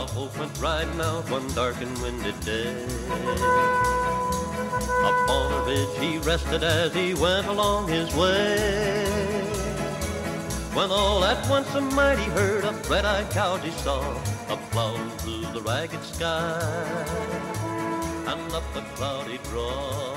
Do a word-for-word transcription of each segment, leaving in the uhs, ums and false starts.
Cowfolk went riding out one dark and windy day. Upon a ridge he rested as he went along his way. When all at once a mighty herd of red-eyed cows he saw, up plowing through the ragged sky and up the cloudy draw.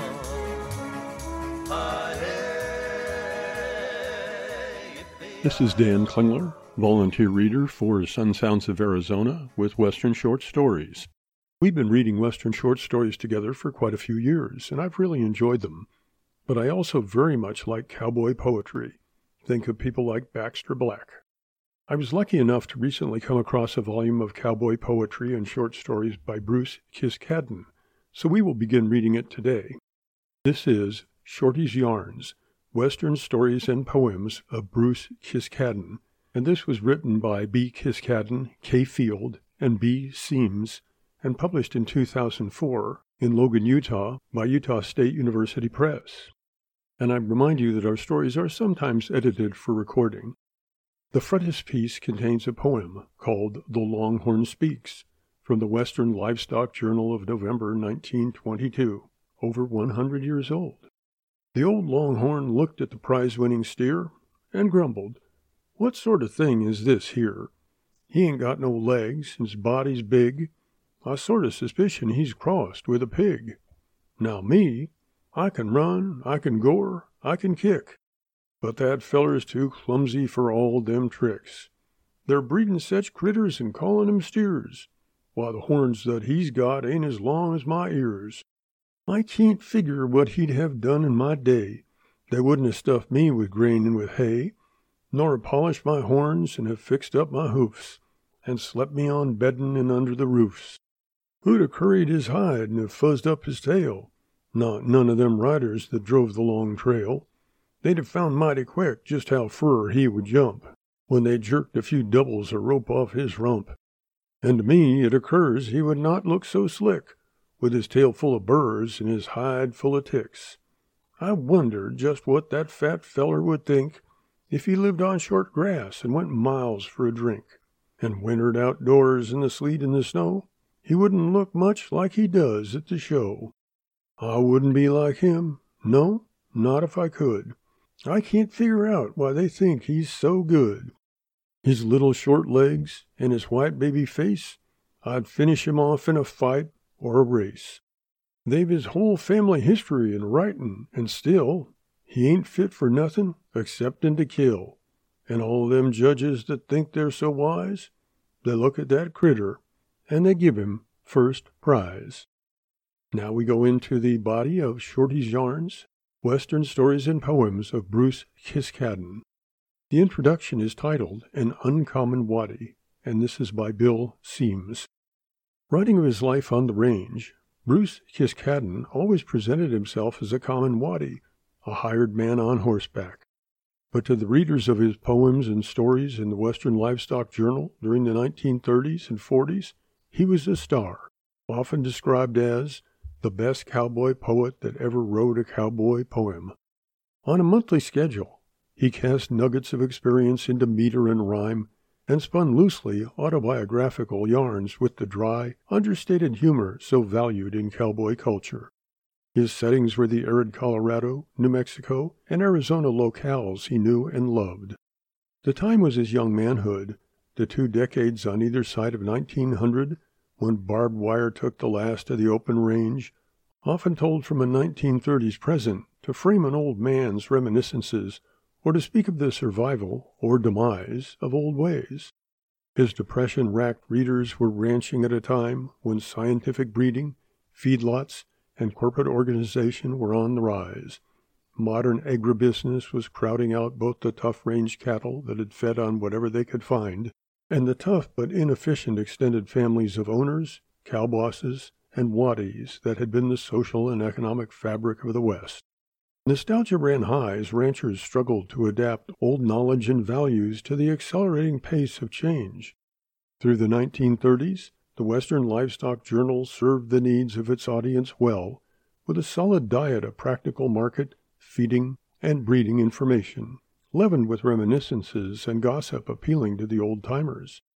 This is Dan Klingler, volunteer reader for Sun Sounds of Arizona with Western Short Stories. We've been reading Western short stories together for quite a few years, and I've really enjoyed them. But I also very much like cowboy poetry. Think of people like Baxter Black. I was lucky enough to recently come across a volume of cowboy poetry and short stories by Bruce Kiskadden, so we will begin reading it today. This is Shorty's Yarns, Western Stories and Poems of Bruce Kiskadden, and this was written by B. Kiskadden, K. Field, and B. Seams, and published in two thousand four in Logan, Utah, by Utah State University Press. And I remind you that our stories are sometimes edited for recording. The frontispiece contains a poem called The Longhorn Speaks, from the Western Livestock Journal of November nineteen twenty-two, over one hundred years old. The old longhorn looked at the prize-winning steer and grumbled, "What sort of thing is this here? He ain't got no legs, his body's big. I sort of suspicion he's crossed with a pig. Now me, I can run, I can gore, I can kick, but that feller's too clumsy for all them tricks. They're breeding such critters and calling 'em steers, while the horns that he's got ain't as long as my ears. I can't figure what he'd have done in my day. They wouldn't have stuffed me with grain and with hay, nor polished my horns and have fixed up my hoofs, and slept me on beddin' and under the roofs. Who'd have curried his hide and have fuzzed up his tail? Not none of them riders that drove the long trail. They'd have found mighty quick just how fur he would jump, when they jerked a few doubles of rope off his rump. And to me it occurs he would not look so slick, with his tail full of burrs and his hide full of ticks. I wonder just what that fat feller would think if he lived on short grass and went miles for a drink, and wintered outdoors in the sleet and the snow. He wouldn't look much like he does at the show. I wouldn't be like him. No, not if I could. I can't figure out why they think he's so good. His little short legs and his white baby face, I'd finish him off in a fight or a race. They've his whole family history in writin', and still he ain't fit for nothin' exceptin' to kill. And all them judges that think they're so wise, they look at that critter and they give him first prize. Now we go into the body of Shorty's Yarns, Western Stories and Poems of Bruce Kiskadden. The introduction is titled An Uncommon Waddy, and this is by Bill Seams. Writing of his life on the range, Bruce Kiskadden always presented himself as a common waddy, a hired man on horseback. But to the readers of his poems and stories in the Western Livestock Journal during the nineteen thirties and forties, he was a star, often described as the best cowboy poet that ever wrote a cowboy poem. On a monthly schedule, he cast nuggets of experience into meter and rhyme, and spun loosely autobiographical yarns with the dry, understated humor so valued in cowboy culture. His settings were the arid Colorado, New Mexico, and Arizona locales he knew and loved. The time was his young manhood, the two decades on either side of nineteen hundred, when barbed wire took the last of the open range, often told from a nineteen thirties present to frame an old man's reminiscences, or to speak of the survival or demise of old ways. His depression-racked readers were ranching at a time when scientific breeding, feedlots, and corporate organization were on the rise. Modern agribusiness was crowding out both the tough range cattle that had fed on whatever they could find, and the tough but inefficient extended families of owners, cow bosses, and waddies that had been the social and economic fabric of the West. Nostalgia ran high as ranchers struggled to adapt old knowledge and values to the accelerating pace of change. Through the nineteen thirties, the Western Livestock Journal served the needs of its audience well, with a solid diet of practical market, feeding, and breeding information, leavened with reminiscences and gossip appealing to the old-timers.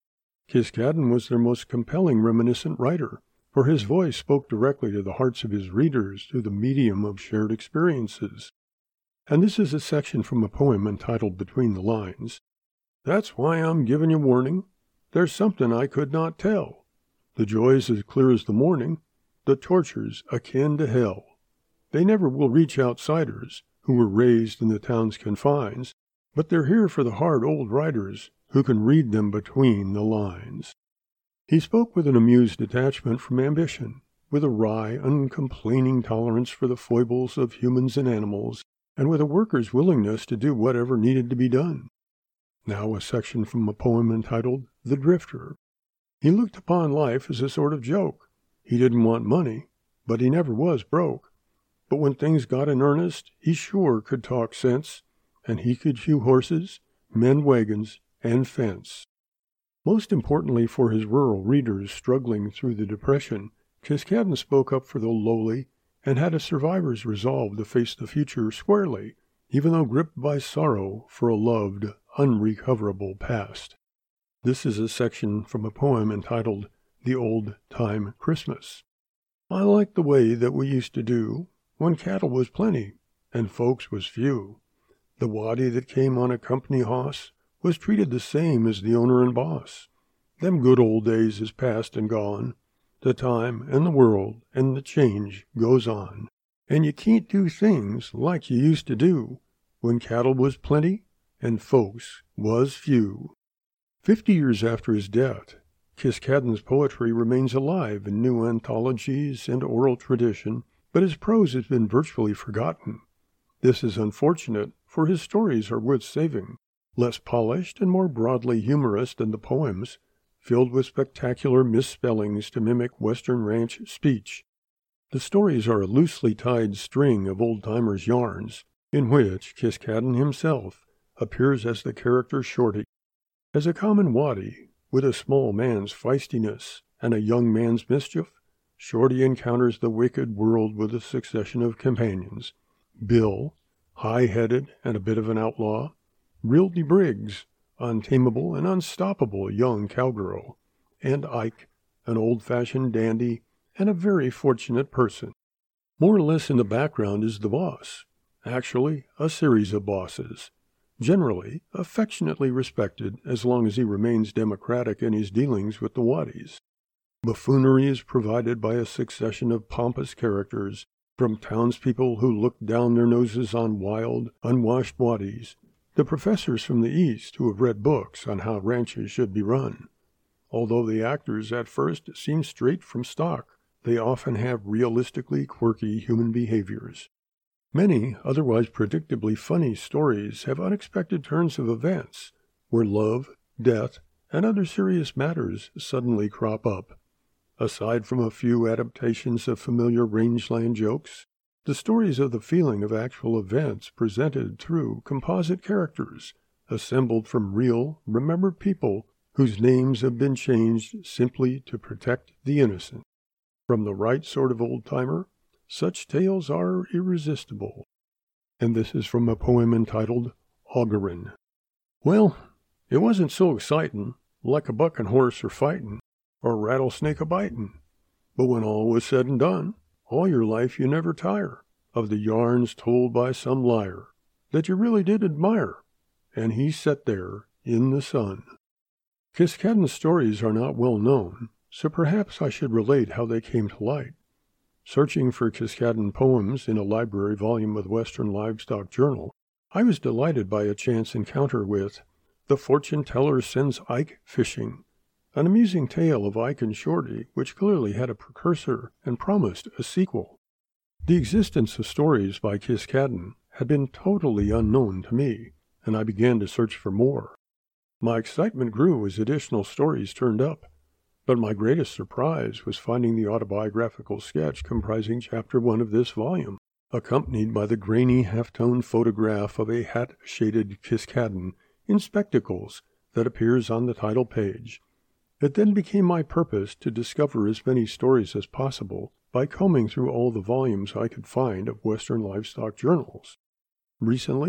Kiskadden was their most compelling reminiscent writer, for his voice spoke directly to the hearts of his readers through the medium of shared experiences. And this is a section from a poem entitled Between the Lines. That's why I'm giving you warning. There's something I could not tell. The joys as clear as the morning, the tortures akin to hell. They never will reach outsiders who were raised in the town's confines, but they're here for the hard old writers who can read them between the lines. He spoke with an amused detachment from ambition, with a wry, uncomplaining tolerance for the foibles of humans and animals, and with a worker's willingness to do whatever needed to be done. Now a section from a poem entitled The Drifter. He looked upon life as a sort of joke. He didn't want money, but he never was broke. But when things got in earnest, he sure could talk sense, and he could shoe horses, mend wagons, and fence. Most importantly for his rural readers struggling through the Depression, Kiskadden spoke up for the lowly and had a survivor's resolve to face the future squarely, even though gripped by sorrow for a loved, unrecoverable past. This is a section from a poem entitled The Old Time Christmas. I like the way that we used to do when cattle was plenty and folks was few. The waddy that came on a company hoss was treated the same as the owner and boss. Them good old days is past and gone. The time and the world and the change goes on. And you can't do things like you used to do when cattle was plenty and folks was few. Fifty years after his death, Kiskadden's poetry remains alive in new anthologies and oral tradition, but his prose has been virtually forgotten. This is unfortunate, for his stories are worth saving, less polished and more broadly humorous than the poems, filled with spectacular misspellings to mimic Western ranch speech. The stories are a loosely tied string of old-timers' yarns, in which Kiskadden himself appears as the character Shorty. As a common waddy, with a small man's feistiness and a young man's mischief, Shorty encounters the wicked world with a succession of companions. Bill, high-headed and a bit of an outlaw, Rildy Briggs, untamable and unstoppable young cowgirl, and Ike, an old-fashioned dandy and a very fortunate person. More or less in the background is the boss, actually a series of bosses, generally affectionately respected as long as he remains democratic in his dealings with the waddies. Buffoonery is provided by a succession of pompous characters, from townspeople who look down their noses on wild, unwashed waddies, to professors from the East who have read books on how ranches should be run. Although the actors at first seem straight from stock, they often have realistically quirky human behaviors. Many otherwise predictably funny stories have unexpected turns of events, where love, death, and other serious matters suddenly crop up. Aside from a few adaptations of familiar rangeland jokes, the stories of the feeling of actual events presented through composite characters, assembled from real, remembered people whose names have been changed simply to protect the innocent. From the right sort of old-timer, such tales are irresistible. And this is from a poem entitled Augurin. Well, it wasn't so excitin', like a bucking horse or fightin', or rattlesnake a-bitin'. But when all was said and done, all your life you never tire of the yarns told by some liar that you really did admire, and he sat there in the sun. Kiskadden's stories are not well known, so perhaps I should relate how they came to light. Searching for Kiskadden poems in a library volume of the Western Livestock Journal, I was delighted by a chance encounter with The Fortune Teller Sends Ike Fishing, an amusing tale of Ike and Shorty which clearly had a precursor and promised a sequel. The existence of stories by Kiskadden had been totally unknown to me, and I began to search for more. My excitement grew as additional stories turned up, but my greatest surprise was finding the autobiographical sketch comprising chapter one of this volume, accompanied by the grainy half-tone photograph of a hat-shaded Kiskadden in spectacles that appears on the title page. It then became my purpose to discover as many stories as possible by combing through all the volumes I could find of Western livestock journals. Recently,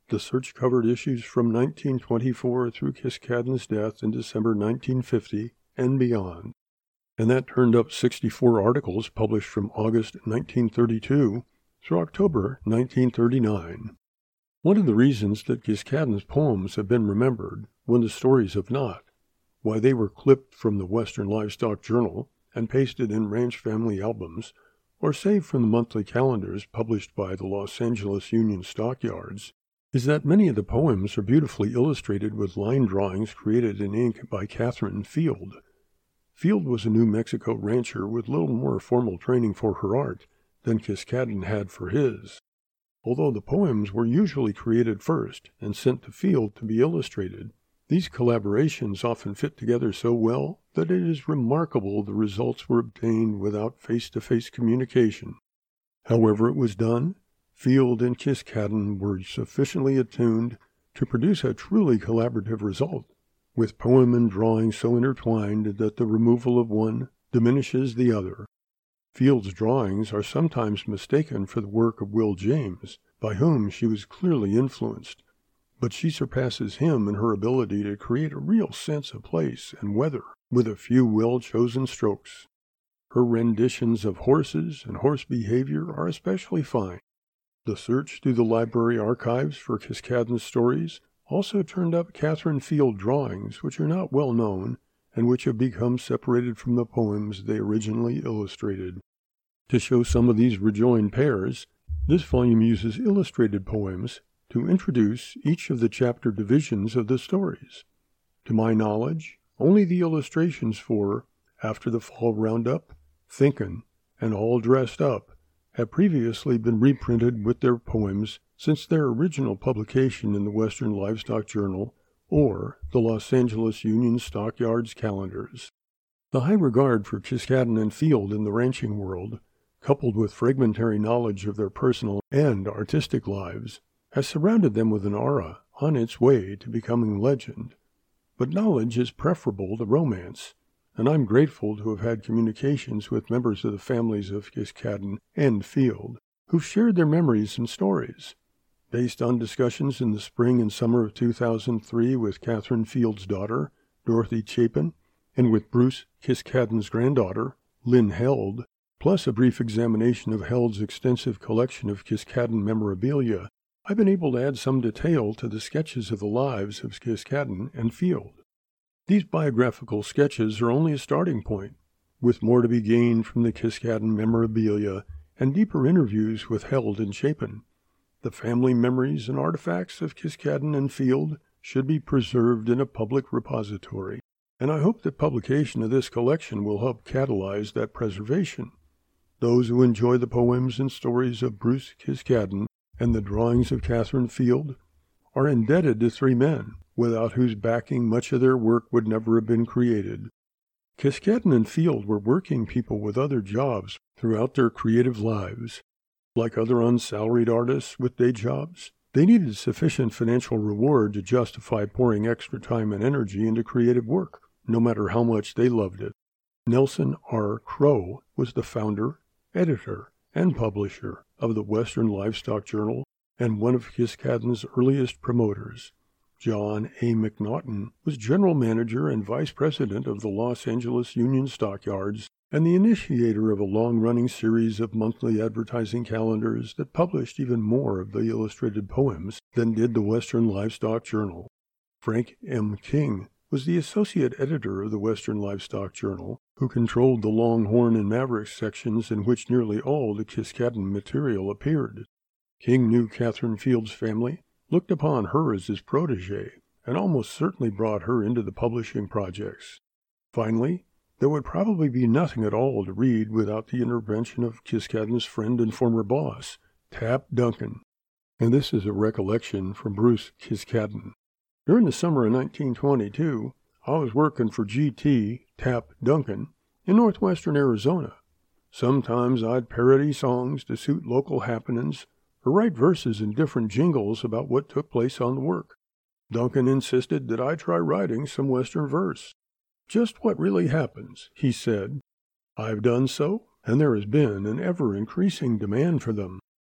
The search covered issues from nineteen twenty-four through Kiskadden's death in December nineteen fifty and beyond. And that turned up sixty-four articles published from August nineteen thirty-two through October nineteen thirty-nine. One of the reasons that Kiskadden's poems have been remembered when the stories have not, why they were clipped from the Western Livestock Journal and pasted in ranch family albums, or saved from the monthly calendars published by the Los Angeles Union Stockyards, is that many of the poems are beautifully illustrated with line drawings created in ink by Catherine Field. Field was a New Mexico rancher with little more formal training for her art than Kiskadden had for his. Although the poems were usually created first and sent to Field to be illustrated, these collaborations often fit together so well that it is remarkable the results were obtained without face-to-face communication. However it was done, Field and Kiskadden were sufficiently attuned to produce a truly collaborative result, with poem and drawing so intertwined that the removal of one diminishes the other. Field's drawings are sometimes mistaken for the work of Will James, by whom she was clearly influenced, but she surpasses him in her ability to create a real sense of place and weather with a few well-chosen strokes. Her renditions of horses and horse behavior are especially fine. The search through the library archives for Kiskadden's stories also turned up Catherine Field drawings which are not well known and which have become separated from the poems they originally illustrated. To show some of these rejoined pairs, this volume uses illustrated poems to introduce each of the chapter divisions of the stories. To my knowledge, only the illustrations for After the Fall Roundup, Thinkin', and All Dressed Up have previously been reprinted with their poems since their original publication in the Western Livestock Journal or the Los Angeles Union Stockyards calendars. The high regard for Kiskadden and Field in the ranching world, coupled with fragmentary knowledge of their personal and artistic lives, has surrounded them with an aura on its way to becoming legend. But knowledge is preferable to romance, and I'm grateful to have had communications with members of the families of Kiskadden and Field, who've shared their memories and stories. Based on discussions in the spring and summer of two thousand three with Catherine Field's daughter, Dorothy Chapin, and with Bruce Kiskadden's granddaughter, Lynn Held, plus a brief examination of Held's extensive collection of Kiskadden memorabilia, I've been able to add some detail to the sketches of the lives of Kiskadden and Field. These biographical sketches are only a starting point, with more to be gained from the Kiskadden memorabilia and deeper interviews with Held and Chapin. The family memories and artifacts of Kiskadden and Field should be preserved in a public repository, and I hope that publication of this collection will help catalyze that preservation. Those who enjoy the poems and stories of Bruce Kiskadden and the drawings of Catherine Field are indebted to three men, without whose backing much of their work would never have been created. Kiskadden and Field were working people with other jobs throughout their creative lives. Like other unsalaried artists with day jobs, they needed sufficient financial reward to justify pouring extra time and energy into creative work, no matter how much they loved it. Nelson R. Crow was the founder, editor, and publisher of the Western Livestock Journal and one of Kiskadden's earliest promoters. John A. McNaughton was general manager and vice president of the Los Angeles Union Stockyards and the initiator of a long-running series of monthly advertising calendars that published even more of the illustrated poems than did the Western Livestock Journal. Frank M. King was the associate editor of the Western Livestock Journal, who controlled the Longhorn and Maverick sections in which nearly all the Kiskadden material appeared. King knew Catherine Field's family, looked upon her as his protégé, and almost certainly brought her into the publishing projects. Finally, there would probably be nothing at all to read without the intervention of Kiskadden's friend and former boss, Tap Duncan. And this is a recollection from Bruce Kiskadden. During the summer of nineteen twenty-two, I was working for G T, Tap Duncan, in northwestern Arizona. Sometimes I'd parody songs to suit local happenings, or write verses in different jingles about what took place on the work. Duncan insisted that I try writing some Western verse. Just what really happens, he said. I've done so, and there has been an ever-increasing demand for them.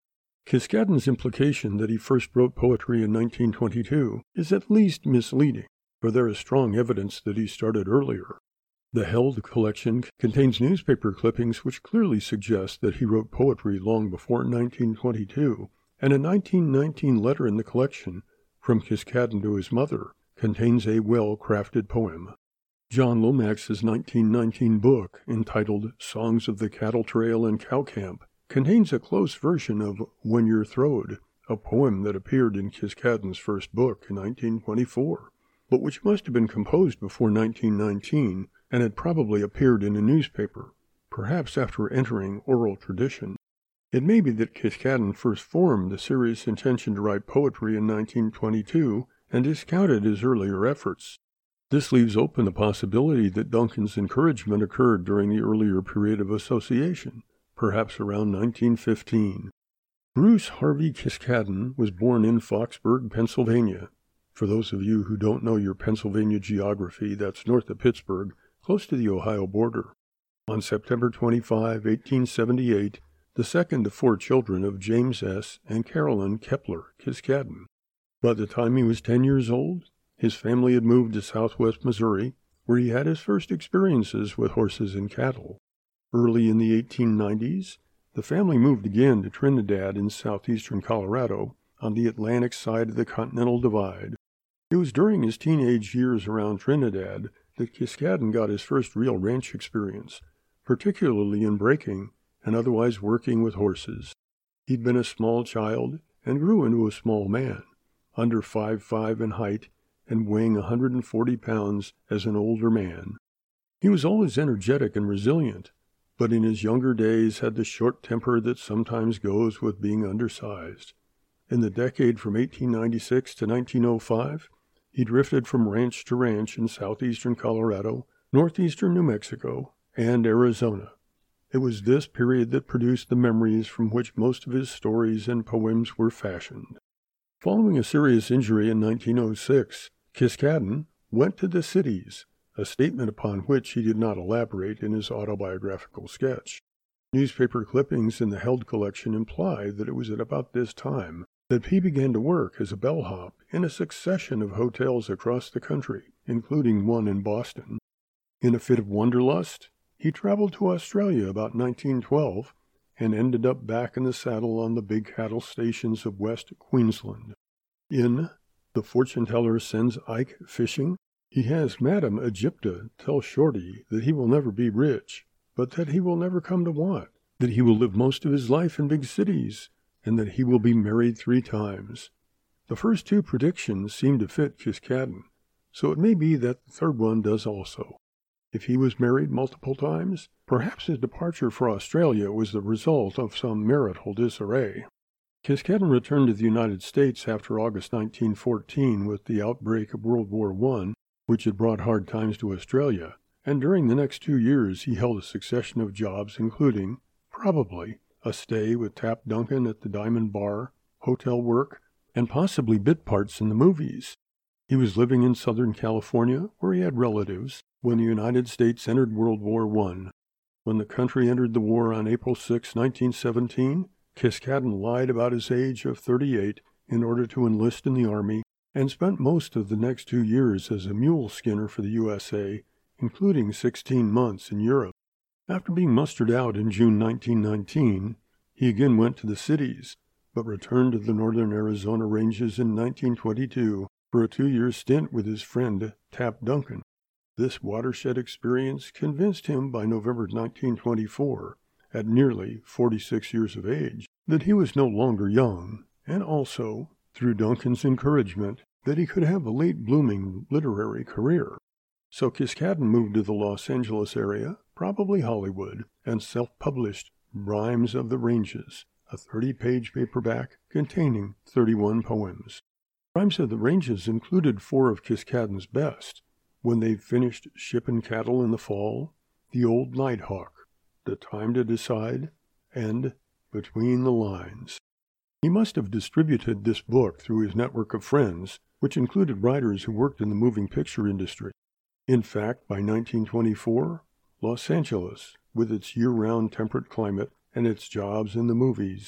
Kiskadden's implication that he first wrote poetry in nineteen twenty-two is at least misleading, for there is strong evidence that he started earlier. The Held collection contains newspaper clippings which clearly suggest that he wrote poetry long before nineteen twenty-two, and a nineteen nineteen letter in the collection from Kiskadden to his mother contains a well-crafted poem. John Lomax's nineteen nineteen book, entitled Songs of the Cattle Trail and Cow Camp, contains a close version of When You're Throwed, a poem that appeared in Kiskadden's first book in nineteen twenty-four, but which must have been composed before nineteen nineteen and had probably appeared in a newspaper, perhaps after entering oral tradition. It may be that Kiskadden first formed the serious intention to write poetry in nineteen twenty-two and discounted his earlier efforts. This leaves open the possibility that Duncan's encouragement occurred during the earlier period of association, perhaps around nineteen fifteen. Bruce Harvey Kiskadden was born in Foxburg, Pennsylvania. For those of you who don't know your Pennsylvania geography, that's north of Pittsburgh, close to the Ohio border. On September twenty-fifth, eighteen seventy-eight, the second of four children of James S. and Carolyn Kepler Kiskadden. By the time he was ten years old, his family had moved to southwest Missouri, where he had his first experiences with horses and cattle. Early in the eighteen nineties, the family moved again to Trinidad in southeastern Colorado, on the Atlantic side of the Continental Divide. It was during his teenage years around Trinidad that Kiskadden got his first real ranch experience, particularly in breaking and otherwise working with horses. He'd been a small child and grew into a small man, under five foot five in height and weighing one hundred forty pounds as an older man. He was always energetic and resilient, but in his younger days had the short temper that sometimes goes with being undersized. In the decade from eighteen ninety-six to nineteen oh five, he drifted from ranch to ranch in southeastern Colorado, northeastern New Mexico, and Arizona. It was this period that produced the memories from which most of his stories and poems were fashioned. Following a serious injury in nineteen oh six, Kiskadden went to the cities, a statement upon which he did not elaborate in his autobiographical sketch. Newspaper clippings in the Held collection imply that it was at about this time that he began to work as a bellhop in a succession of hotels across the country, including one in Boston. In a fit of wanderlust, he traveled to Australia about nineteen twelve and ended up back in the saddle on the big cattle stations of West Queensland. In The Fortune Teller Sends Ike Fishing, he has Madame Egypta tell Shorty that he will never be rich, but that he will never come to want, that he will live most of his life in big cities, and that he will be married three times. The first two predictions seem to fit Kiskadden, so it may be that the third one does also. If he was married multiple times, perhaps his departure for Australia was the result of some marital disarray. Kiskadden returned to the United States after August nineteen fourteen with the outbreak of World War One, which had brought hard times to Australia, and during the next two years he held a succession of jobs including, probably, a stay with Tap Duncan at the Diamond Bar, hotel work, and possibly bit parts in the movies. He was living in Southern California, where he had relatives, when the United States entered World War One. When the country entered the war on April sixth, nineteen seventeen, Kiskadden lied about his age of thirty-eight in order to enlist in the Army, and spent most of the next two years as a mule skinner for the U S A, including sixteen months in Europe. After being mustered out in June nineteen nineteen, he again went to the cities, but returned to the northern Arizona ranges in nineteen twenty-two for a two-year stint with his friend Tap Duncan. This watershed experience convinced him by November nineteen twenty-four, at nearly forty-six years of age, that he was no longer young, and also, through Duncan's encouragement, that he could have a late-blooming literary career. So Kiskadden moved to the Los Angeles area, probably Hollywood, and self-published Rhymes of the Ranges, a thirty-page paperback containing thirty-one poems. Rhymes of the Ranges included four of Kiskadden's best: When They've Finished Shippin' Cattle in the Fall, The Old Nighthawk, The Time to Decide, and Between the Lines. He must have distributed this book through his network of friends, which included writers who worked in the moving picture industry. In fact, by nineteen twenty-four, Los Angeles, with its year-round temperate climate and its jobs in the movies,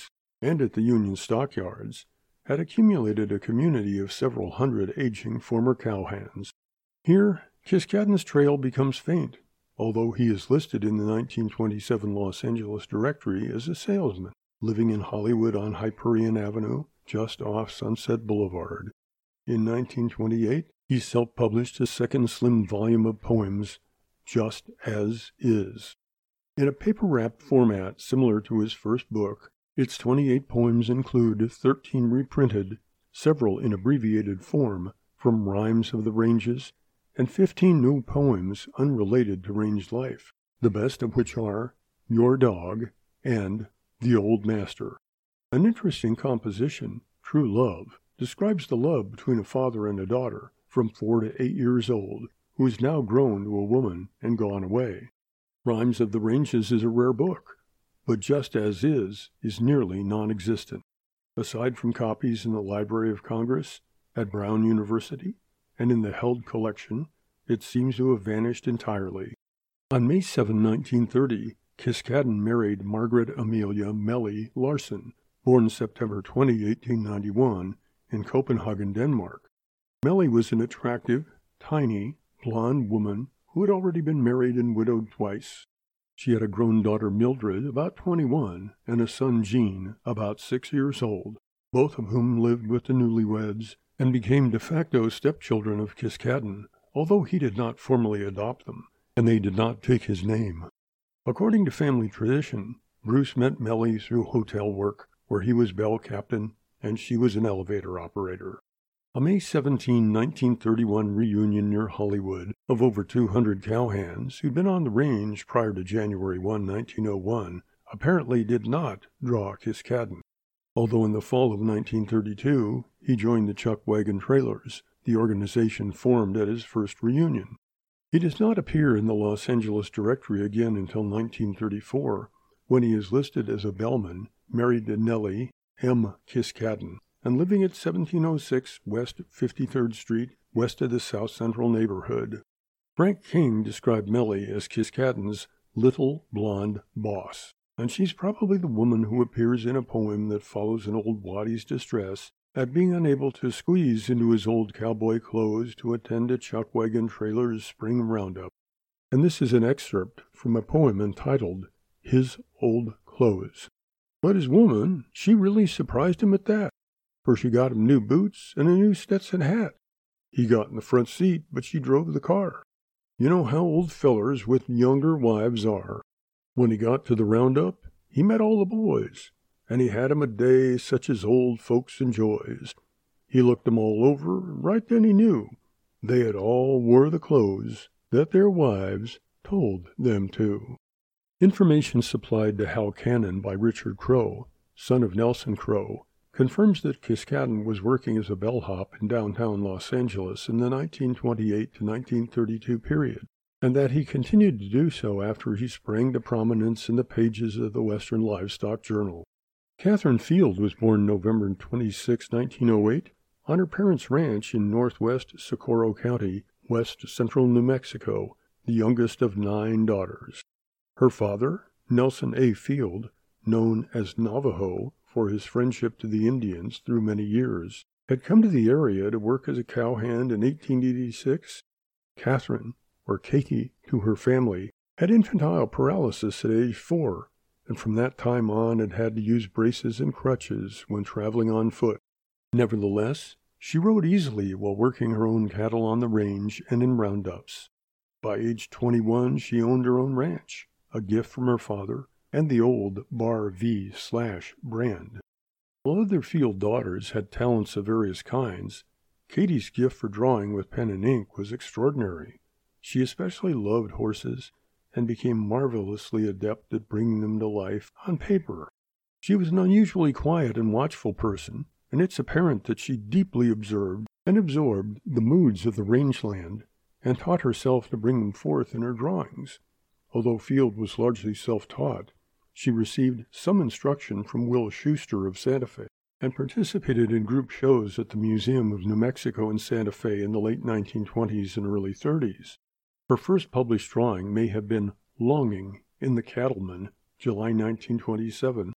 and at the Union stockyards, had accumulated a community of several hundred aging former cowhands. Here, Kiskadden's trail becomes faint, although he is listed in the nineteen twenty-seven Los Angeles directory as a salesman, living in Hollywood on Hyperion Avenue, just off Sunset Boulevard. In nineteen twenty-eight, he self-published his second slim volume of poems, Just As Is. In a paper-wrapped format similar to his first book, its twenty-eight poems include thirteen reprinted, several in abbreviated form, from Rhymes of the Ranges, and fifteen new poems unrelated to range life, the best of which are Your Dog and The Old Master. An interesting composition, True Love, describes the love between a father and a daughter from four to eight years old, who is now grown to a woman and gone away. Rhymes of the Ranges is a rare book, but Just As Is is nearly non-existent. Aside from copies in the Library of Congress, at Brown University, and in the held collection, it seems to have vanished entirely. On May seventh, nineteen thirty, Kiskadden married Margaret Amelia Melly Larsen, born September twentieth, eighteen ninety-one, in Copenhagen, Denmark. Melly was an attractive, tiny, blonde woman who had already been married and widowed twice. She had a grown daughter, Mildred, about twenty-one, and a son, Gene, about six years old, both of whom lived with the newlyweds and became de facto stepchildren of Kiskadden, although he did not formally adopt them, and they did not take his name. According to family tradition, Bruce met Melly through hotel work, where he was bell captain and she was an elevator operator. A May seventeenth, nineteen thirty-one reunion near Hollywood of over two hundred cowhands who'd been on the range prior to January first, nineteen oh one, apparently did not draw Kiskadden, although in the fall of nineteen thirty-two he joined the Chuck Wagon Trailers, the organization formed at his first reunion. He does not appear in the Los Angeles directory again until nineteen thirty-four, when he is listed as a bellman, married to Nellie M. Kiskadden, and living at seventeen oh six West fifty-third Street, west of the South Central neighborhood. Frank King described Melly as Kiskadden's little blonde boss, and she's probably the woman who appears in a poem that follows an old waddy's distress at being unable to squeeze into his old cowboy clothes to attend a Chuck Wagon Trailer's spring roundup. And this is an excerpt from a poem entitled His Old Clothes. But his woman, she really surprised him at that, for she got him new boots and a new Stetson hat. He got in the front seat, but she drove the car. You know how old fellers with younger wives are. When he got to the roundup, he met all the boys, and he had 'em a day such as old folks enjoys. He looked 'em all over, and right then he knew they had all wore the clothes that their wives told them to. Information supplied to Hal Cannon by Richard Crow, son of Nelson Crow, confirms that Kiskadden was working as a bellhop in downtown Los Angeles in the nineteen twenty-eight to nineteen thirty-two period, and that he continued to do so after he sprang to prominence in the pages of the Western Livestock Journal. Catherine Field was born November twenty-sixth, nineteen oh eight, on her parents' ranch in northwest Socorro County, west central New Mexico, the youngest of nine daughters. Her father, Nelson A. Field, known as Navajo for his friendship to the Indians through many years, had come to the area to work as a cowhand in eighteen eighty-six. Catherine, or Katie to her family, had infantile paralysis at age four, and from that time on had had to use braces and crutches when traveling on foot. Nevertheless, she rode easily while working her own cattle on the range and in roundups. By age twenty-one, she owned her own ranch, a gift from her father, and the old Bar V slash brand. While other Field daughters had talents of various kinds, Katie's gift for drawing with pen and ink was extraordinary. She especially loved horses, and became marvelously adept at bringing them to life on paper. She was an unusually quiet and watchful person, and it's apparent that she deeply observed and absorbed the moods of the rangeland, and taught herself to bring them forth in her drawings. Although Field was largely self-taught, she received some instruction from Will Schuster of Santa Fe, and participated in group shows at the Museum of New Mexico in Santa Fe in the late nineteen twenties and early thirties. Her first published drawing may have been Longing in the Cattleman, July nineteen twenty-seven.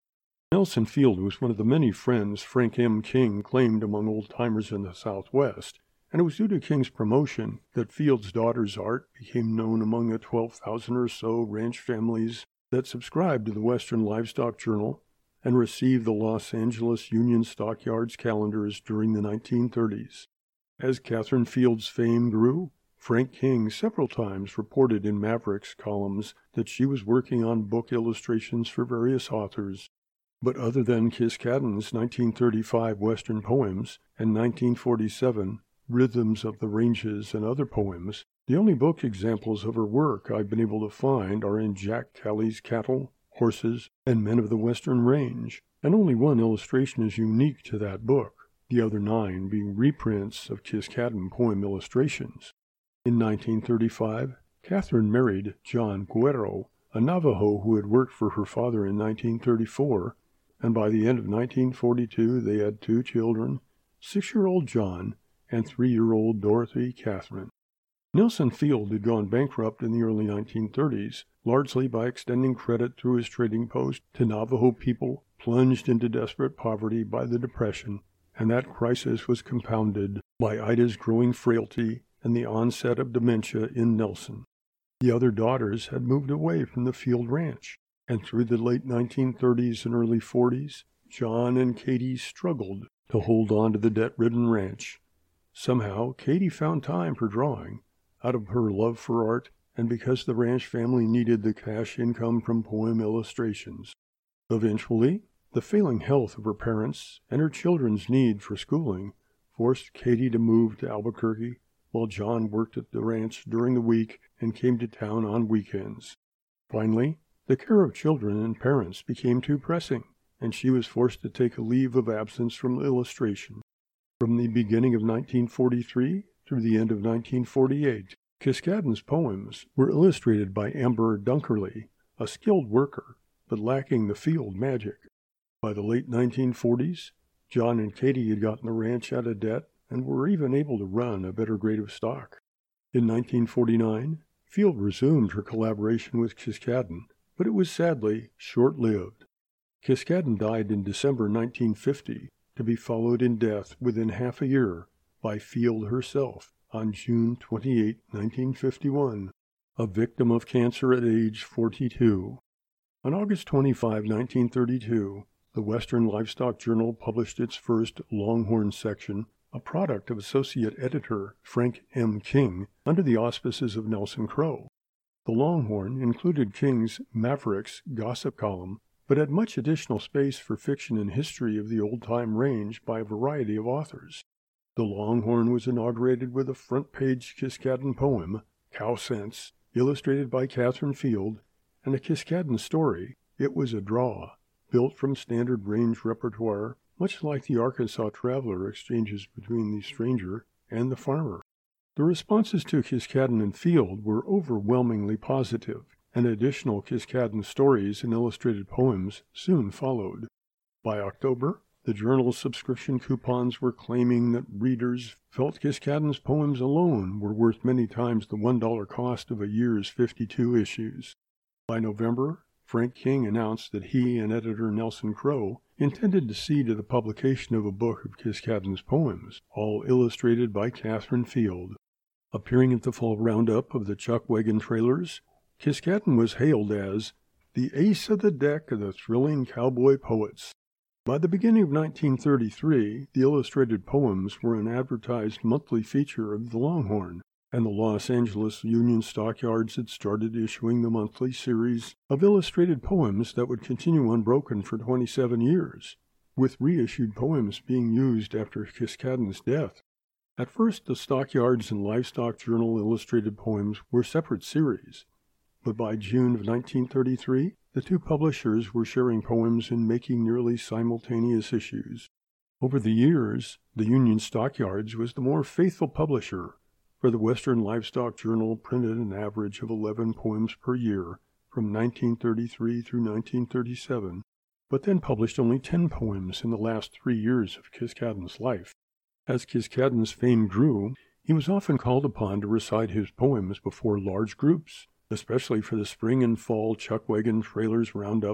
Nelson Field was one of the many friends Frank M. King claimed among old-timers in the Southwest, and it was due to King's promotion that Field's daughter's art became known among the twelve thousand or so ranch families that subscribed to the Western Livestock Journal and received the Los Angeles Union Stockyards calendars during the nineteen thirties. As Catherine Field's fame grew, Frank King several times reported in Mavericks columns that she was working on book illustrations for various authors. But other than Kiskadden's nineteen thirty-five Western poems and nineteen forty-seven Rhythms of the Ranges and other poems, the only book examples of her work I've been able to find are in Jack Calley's Cattle, Horses, and Men of the Western Range, and only one illustration is unique to that book, the other nine being reprints of Kiskadden poem illustrations. In nineteen thirty-five, Catherine married John Guerrero, a Navajo who had worked for her father in nineteen thirty-four, and by the end of nineteen forty-two they had two children, six-year-old John and three-year-old Dorothy Catherine. Nelson Field had gone bankrupt in the early nineteen thirties, largely by extending credit through his trading post to Navajo people plunged into desperate poverty by the Depression, and that crisis was compounded by Ida's growing frailty and the onset of dementia in Nelson. The other daughters had moved away from the Field Ranch, and through the late nineteen thirties and early forties, John and Katie struggled to hold on to the debt-ridden ranch. Somehow, Katie found time for drawing, out of her love for art and because the ranch family needed the cash income from poem illustrations. Eventually, the failing health of her parents and her children's need for schooling forced Katie to move to Albuquerque, while John worked at the ranch during the week and came to town on weekends. Finally, the care of children and parents became too pressing, and she was forced to take a leave of absence from illustration. From the beginning of nineteen forty-three through the end of nineteen forty-eight, Kiskadden's poems were illustrated by Amber Dunkerley, a skilled worker, but lacking the Field magic. By the late nineteen forties, John and Katie had gotten the ranch out of debt and were even able to run a better grade of stock. In nineteen forty-nine, Field resumed her collaboration with Kiskadden, but it was sadly short-lived. Kiskadden died in December nineteen fifty, to be followed in death within half a year by Field herself on June twenty-eighth, nineteen fifty-one, a victim of cancer at age forty-two. On August twenty-fifth, nineteen thirty-two, the Western Livestock Journal published its first Longhorn section, a product of associate editor Frank M. King, under the auspices of Nelson Crowe. The Longhorn included King's Mavericks gossip column, but had much additional space for fiction and history of the old-time range by a variety of authors. The Longhorn was inaugurated with a front-page Kiskadden poem, Cow Sense, illustrated by Catherine Field, and a Kiskadden story, It Was a Draw, built from standard range repertoire, much like the Arkansas Traveler exchanges between the stranger and the farmer. The responses to Kiskadden and Field were overwhelmingly positive, and additional Kiskadden stories and illustrated poems soon followed. By October, the journal's subscription coupons were claiming that readers felt Kiskadden's poems alone were worth many times the one dollar cost of a year's fifty-two issues. By November, Frank King announced that he and editor Nelson Crowe intended to see to the publication of a book of Kiskadden's poems, all illustrated by Catherine Field. Appearing at the fall roundup of the Chuck Wagon Trailers, Kiskadden was hailed as the ace of the deck of the thrilling cowboy poets. By the beginning of nineteen thirty-three, the illustrated poems were an advertised monthly feature of the Longhorn, and the Los Angeles Union Stockyards had started issuing the monthly series of illustrated poems that would continue unbroken for twenty-seven years, with reissued poems being used after Kiskadden's death. At first, the Stockyards and Livestock Journal illustrated poems were separate series, but by June of nineteen thirty-three, the two publishers were sharing poems and making nearly simultaneous issues. Over the years, the Union Stockyards was the more faithful publisher, for the Western Livestock Journal printed an average of eleven poems per year from nineteen thirty-three through nineteen thirty-seven, but then published only ten poems in the last three years of Kiskadden's life. As Kiskadden's fame grew, he was often called upon to recite his poems before large groups, especially for the spring and fall Chuck Wagon Trailers roundups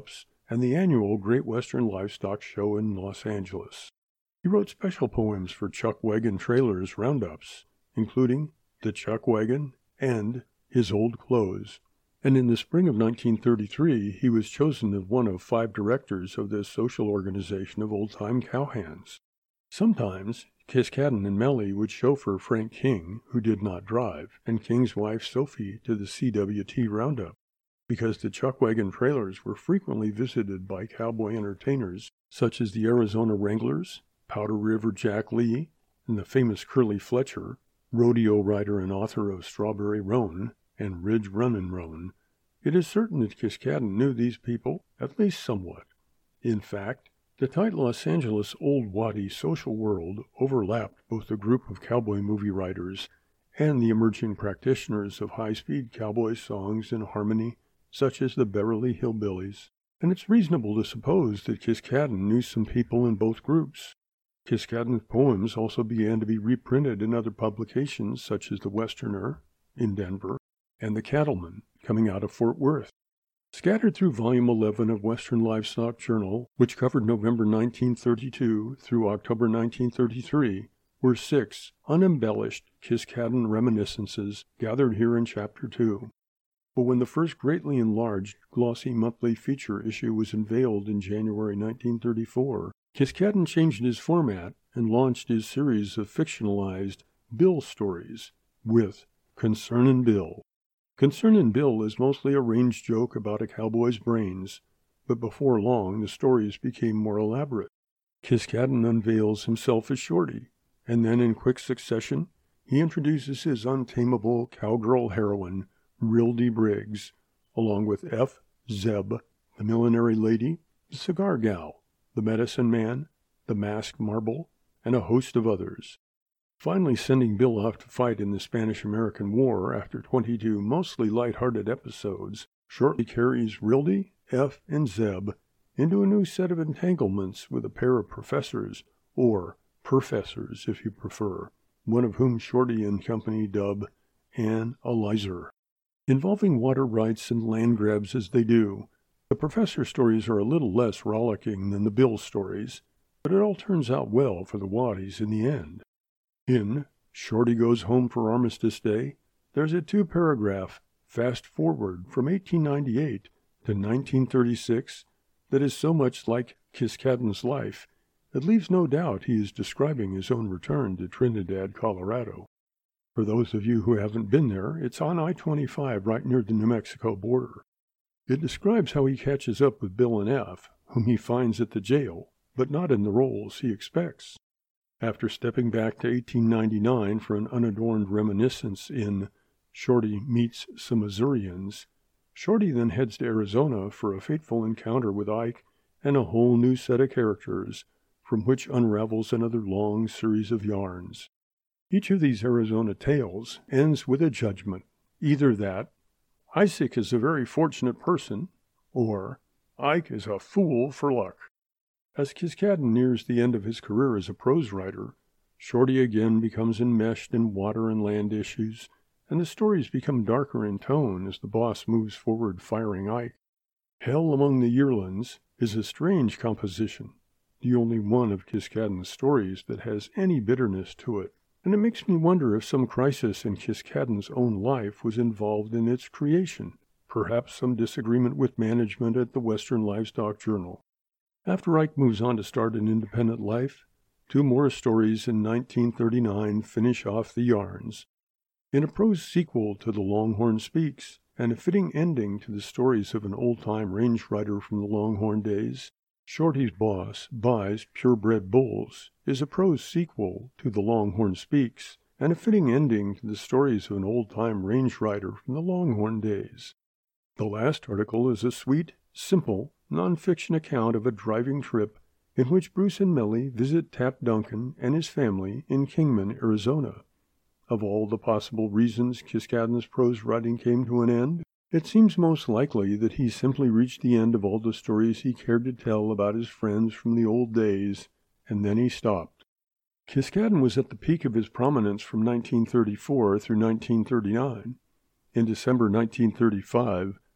and the annual Great Western Livestock Show in Los Angeles. He wrote special poems for Chuck Wagon Trailers roundups, including The Chuck Wagon and His Old Clothes. And in the spring of nineteen thirty-three, he was chosen as one of five directors of this social organization of old-time cowhands. Sometimes, Kiskadden and Melly would chauffeur Frank King, who did not drive, and King's wife Sophie to the C W T roundup, because the Chuck Wagon Trailers were frequently visited by cowboy entertainers such as the Arizona Wranglers, Powder River Jack Lee, and the famous Curly Fletcher, rodeo rider and author of Strawberry Roan and Ridge Runnin' Roan. It is certain that Kiskadden knew these people, at least somewhat. In fact, the tight Los Angeles Old Waddy social world overlapped both the group of cowboy movie writers and the emerging practitioners of high-speed cowboy songs in harmony, such as the Beverly Hillbillies, and it's reasonable to suppose that Kiskadden knew some people in both groups. Kiskadden's poems also began to be reprinted in other publications such as The Westerner in Denver and The Cattleman coming out of Fort Worth. Scattered through Volume eleven of Western Livestock Journal, which covered November nineteen thirty-two through October nineteen thirty-three, were six unembellished Kiskadden reminiscences gathered here in Chapter two. But when the first greatly enlarged, glossy monthly feature issue was unveiled in January nineteen thirty-four, Kiskadden changed his format and launched his series of fictionalized Bill stories with Concernin' Bill. Concernin' Bill is mostly a range joke about a cowboy's brains, but before long the stories became more elaborate. Kiskadden unveils himself as Shorty, and then in quick succession he introduces his untamable cowgirl heroine, Rildy Briggs, along with F. Zeb, the millinery lady, the cigar gal, the medicine man, the masked marble, and a host of others. Finally sending Bill off to fight in the Spanish-American War after twenty-two mostly light-hearted episodes, shortly carries Rildy, F, and Zeb into a new set of entanglements with a pair of professors, or perfessors if you prefer, one of whom Shorty and company dub Ann Elizer. Involving water rights and land grabs as they do, the professor stories are a little less rollicking than the Bill stories, but it all turns out well for the Waddies in the end. In Shorty Goes Home for Armistice Day, there's a two-paragraph fast-forward from eighteen ninety-eight to nineteen thirty-six that is so much like Kiskadden's life, it leaves no doubt he is describing his own return to Trinidad, Colorado. For those of you who haven't been there, it's on I twenty-five right near the New Mexico border. It describes how he catches up with Bill and F, whom he finds at the jail, but not in the roles he expects. After stepping back to eighteen ninety-nine for an unadorned reminiscence in Shorty Meets Some Missourians, Shorty then heads to Arizona for a fateful encounter with Ike and a whole new set of characters, from which unravels another long series of yarns. Each of these Arizona tales ends with a judgment, either that Isaac is a very fortunate person, or Ike is a fool for luck. As Kiskadden nears the end of his career as a prose writer, Shorty again becomes enmeshed in water and land issues, and the stories become darker in tone as the boss moves forward firing Ike. Hell Among the Yearlings is a strange composition, the only one of Kiskadden's stories that has any bitterness to it, and it makes me wonder if some crisis in Kiskadden's own life was involved in its creation, perhaps some disagreement with management at the Western Livestock Journal. After Ike moves on to start an independent life, two more stories in nineteen thirty-nine finish off the yarns. In a prose sequel to The Longhorn Speaks, and a fitting ending to the stories of an old-time range rider from the Longhorn days, Shorty's Boss Buys Purebred Bulls is a prose sequel to The Longhorn Speaks, and a fitting ending to the stories of an old-time range rider from the Longhorn days. The last article is a sweet, simple, non-fiction account of a driving trip in which Bruce and Melly visit Tap Duncan and his family in Kingman, Arizona. Of all the possible reasons Kiskadden's prose writing came to an end, it seems most likely that he simply reached the end of all the stories he cared to tell about his friends from the old days, and then he stopped. Kiskadden was at the peak of his prominence from nineteen thirty-four through nineteen thirty-nine. In December nineteen thirty-five,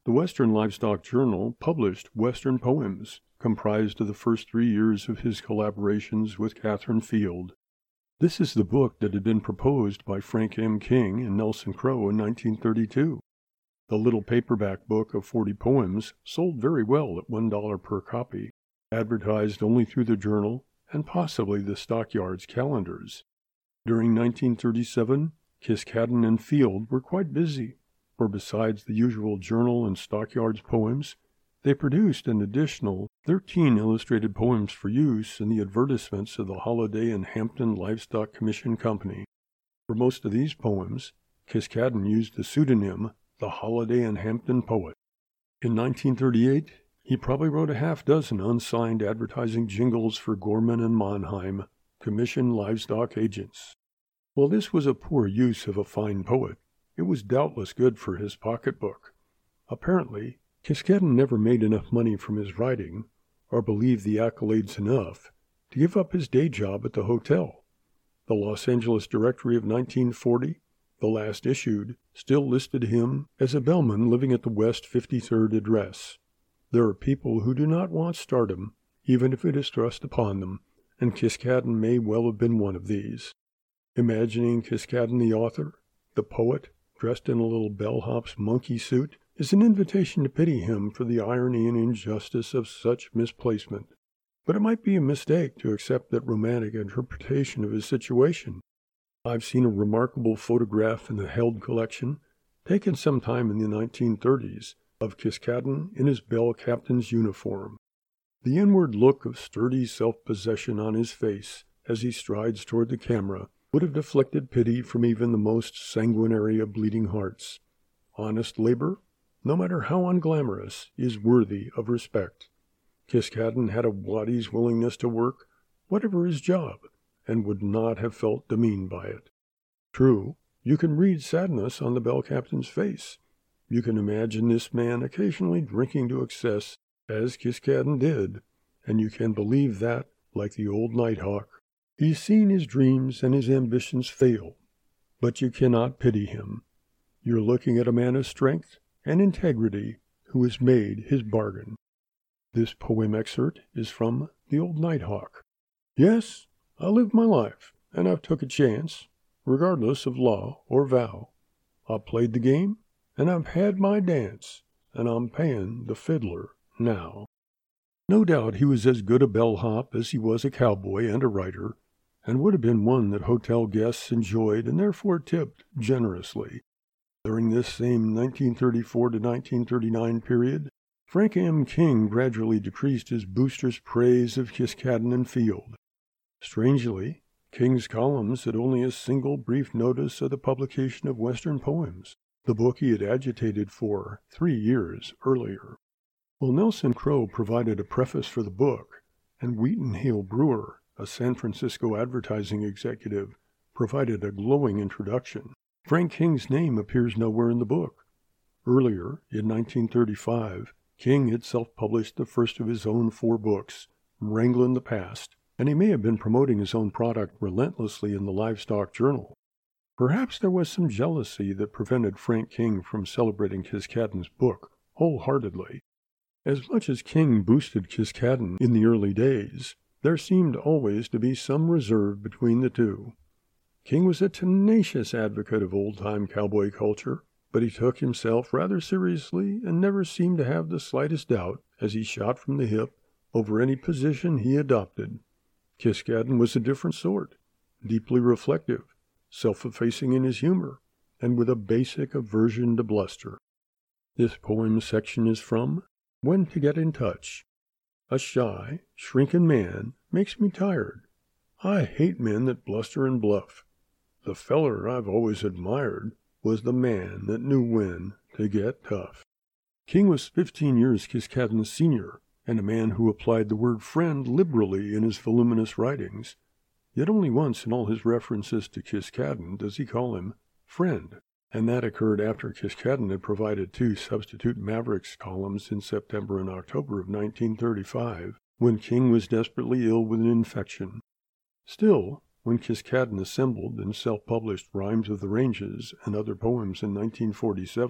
The Western Livestock Journal published Western Poems, comprised of the first three years of his collaborations with Catherine Field. This is the book that had been proposed by Frank M. King and Nelson Crowe in nineteen thirty-two. The little paperback book of forty poems sold very well at one dollar per copy, advertised only through the journal and possibly the stockyards calendars. During nineteen thirty-seven, Kiskadden and Field were quite busy, for besides the usual journal and stockyards poems, they produced an additional thirteen illustrated poems for use in the advertisements of the Holiday and Hampton Livestock Commission Company. For most of these poems, Kiskadden used the pseudonym The Holiday and Hampton Poet. In nineteen thirty-eight, he probably wrote a half dozen unsigned advertising jingles for Gorman and Mannheim, commissioned livestock agents. While this was a poor use of a fine poet, it was doubtless good for his pocketbook. Apparently, Kiskadden never made enough money from his writing, or believed the accolades enough, to give up his day job at the hotel. The Los Angeles Directory of nineteen forty, the last issued, still listed him as a bellman living at the West fifty-third address. There are people who do not want stardom, even if it is thrust upon them, and Kiskadden may well have been one of these. Imagining Kiskadden the author, the poet, dressed in a little bellhop's monkey suit, is an invitation to pity him for the irony and injustice of such misplacement. But it might be a mistake to accept that romantic interpretation of his situation. I've seen a remarkable photograph in the Held collection, taken sometime in the nineteen thirties, of Kiskadden in his bell captain's uniform. The inward look of sturdy self-possession on his face as he strides toward the camera would have deflected pity from even the most sanguinary of bleeding hearts. Honest labor, no matter how unglamorous, is worthy of respect. Kiskadden had a waddy's willingness to work, whatever his job, and would not have felt demeaned by it. True, you can read sadness on the bell captain's face. You can imagine this man occasionally drinking to excess, as Kiskadden did, and you can believe that, like the old nighthawk, he's seen his dreams and his ambitions fail. But you cannot pity him. You're looking at a man of strength and integrity who has made his bargain. This poem excerpt is from The Old Nighthawk. Yes, I lived my life, and I've took a chance, regardless of law or vow. I've played the game, and I've had my dance, and I'm paying the fiddler now. No doubt he was as good a bellhop as he was a cowboy and a writer, and would have been one that hotel guests enjoyed and therefore tipped generously. During this same nineteen thirty-four to nineteen thirty-nine period, Frank M. King gradually decreased his booster's praise of Kiskadden and Field. Strangely, King's columns had only a single brief notice of the publication of Western Poems, the book he had agitated for three years earlier. While Nelson Crowe provided a preface for the book, and Wheaton Hale Brewer, a San Francisco advertising executive, provided a glowing introduction, Frank King's name appears nowhere in the book. Earlier, in nineteen thirty-five, King had self-published the first of his own four books, Wranglin' the Past, and he may have been promoting his own product relentlessly in the Livestock Journal. Perhaps there was some jealousy that prevented Frank King from celebrating Kiskadden's book wholeheartedly. As much as King boosted Kiskadden in the early days, there seemed always to be some reserve between the two. King was a tenacious advocate of old-time cowboy culture, but he took himself rather seriously and never seemed to have the slightest doubt, as he shot from the hip, over any position he adopted. Kiskadden was a different sort, deeply reflective, self-effacing in his humor, and with a basic aversion to bluster. This poem section is from When to Get in Touch. A shy, shrinking man makes me tired. I hate men that bluster and bluff. The feller I've always admired was the man that knew when to get tough. King was fifteen years Kiskadden's senior, and a man who applied the word friend liberally in his voluminous writings. Yet only once in all his references to Kiskadden does he call him friend, and that occurred after Kiskadden had provided two substitute Mavericks columns in September and October of nineteen thirty-five, when King was desperately ill with an infection. Still, when Kiskadden assembled and self-published Rhymes of the Ranges and other poems in nineteen forty-seven,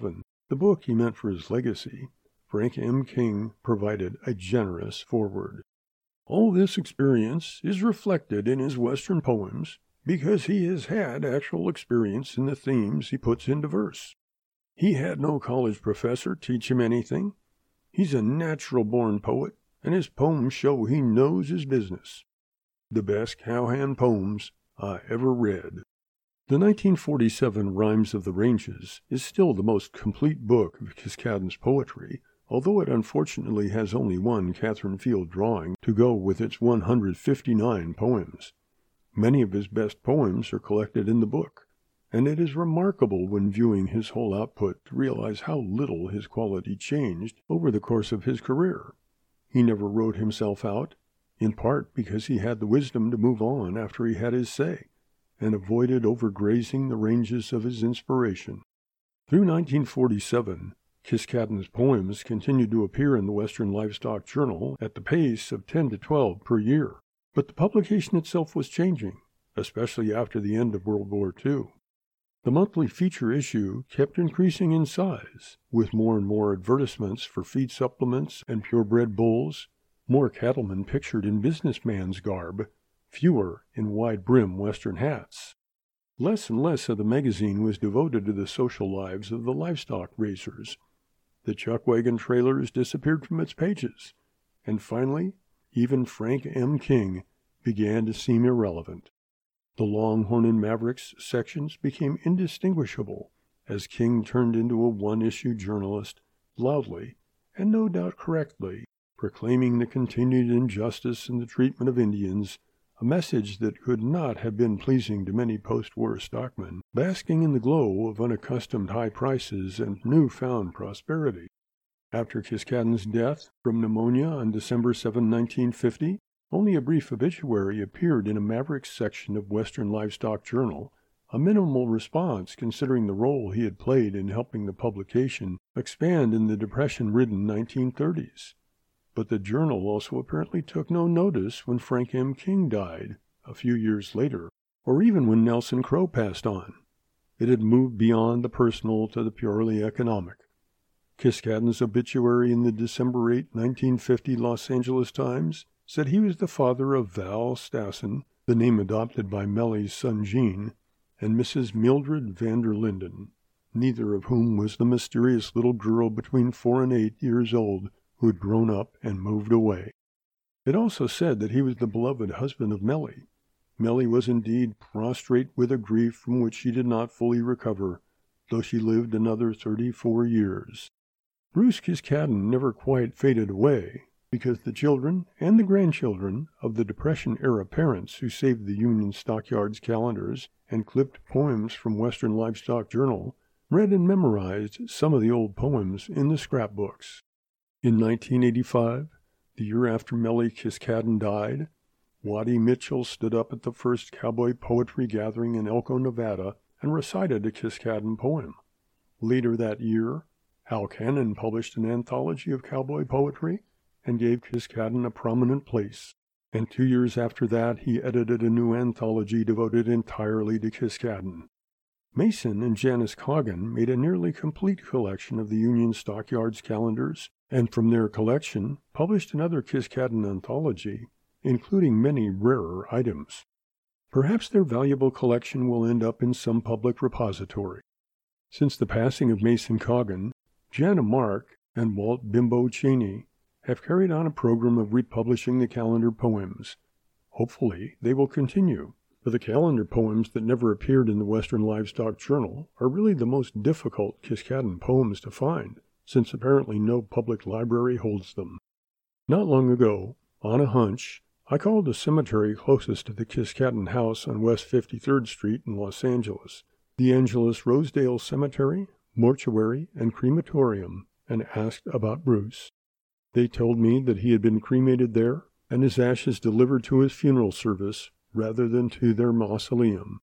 the book he meant for his legacy, Frank M. King provided a generous foreword. All this experience is reflected in his Western poems because he has had actual experience in the themes he puts into verse. He had no college professor teach him anything. He's a natural-born poet, and his poems show he knows his business. The best cowhand poems I ever read. The nineteen forty-seven Rhymes of the Ranges is still the most complete book of Kiskadden's poetry, although it unfortunately has only one Catherine Field drawing to go with its one hundred fifty-nine poems. Many of his best poems are collected in the book, and it is remarkable when viewing his whole output to realize how little his quality changed over the course of his career. He never wrote himself out, in part because he had the wisdom to move on after he had his say, and avoided overgrazing the ranges of his inspiration. Through nineteen forty-seven, Kiskadden's poems continued to appear in the Western Livestock Journal at the pace of ten to twelve per year, but the publication itself was changing, especially after the end of World War Two. The monthly feature issue kept increasing in size, with more and more advertisements for feed supplements and purebred bulls, more cattlemen pictured in businessman's garb, fewer in wide-brim Western hats. Less and less of the magazine was devoted to the social lives of the livestock raisers. The chuck wagon trailers disappeared from its pages, and finally, even Frank M. King began to seem irrelevant. The Longhorn and Mavericks sections became indistinguishable as King turned into a one-issue journalist, loudly, and no doubt correctly, proclaiming the continued injustice in the treatment of Indians, a message that could not have been pleasing to many post-war stockmen, basking in the glow of unaccustomed high prices and newfound prosperity. After Kiskadden's death from pneumonia on December seventh, nineteen fifty, only a brief obituary appeared in a Mavericks section of Western Livestock Journal, a minimal response considering the role he had played in helping the publication expand in the depression-ridden nineteen thirties. But the journal also apparently took no notice when Frank M. King died, a few years later, or even when Nelson Crow passed on. It had moved beyond the personal to the purely economic. Kiskadden's obituary in the December eighth, nineteen fifty Los Angeles Times said he was the father of Val Stassen, the name adopted by Mellie's son Gene, and Missus Mildred van der Linden, neither of whom was the mysterious little girl between four and eight years old who had grown up and moved away. It also said that he was the beloved husband of Mellie. Mellie was indeed prostrate with a grief from which she did not fully recover, though she lived another thirty-four years. Bruce Kiskadden never quite faded away, because the children and the grandchildren of the Depression-era parents who saved the Union Stockyards calendars and clipped poems from Western Livestock Journal read and memorized some of the old poems in the scrapbooks. In nineteen eighty-five, the year after Mellie Kiskadden died, Waddy Mitchell stood up at the first cowboy poetry gathering in Elko, Nevada, and recited a Kiskadden poem. Later that year, Hal Cannon published an anthology of cowboy poetry and gave Kiskadden a prominent place, and two years after that he edited a new anthology devoted entirely to Kiskadden. Mason and Janice Coggan made a nearly complete collection of the Union Stockyards calendars, and from their collection published another Kiskadden anthology, including many rarer items. Perhaps their valuable collection will end up in some public repository. Since the passing of Mason Coggan, Jana Mark and Walt Bimbo Cheney have carried on a program of republishing the calendar poems. Hopefully they will continue, for the calendar poems that never appeared in the Western Livestock Journal are really the most difficult Kiskadden poems to find, since apparently no public library holds them. Not long ago, on a hunch, I called the cemetery closest to the Kiskadden house on West fifty-third Street in Los Angeles, the Angeles Rosedale Cemetery, Mortuary, and Crematorium, and asked about Bruce. They told me that he had been cremated there, and his ashes delivered to his funeral service rather than to their mausoleum.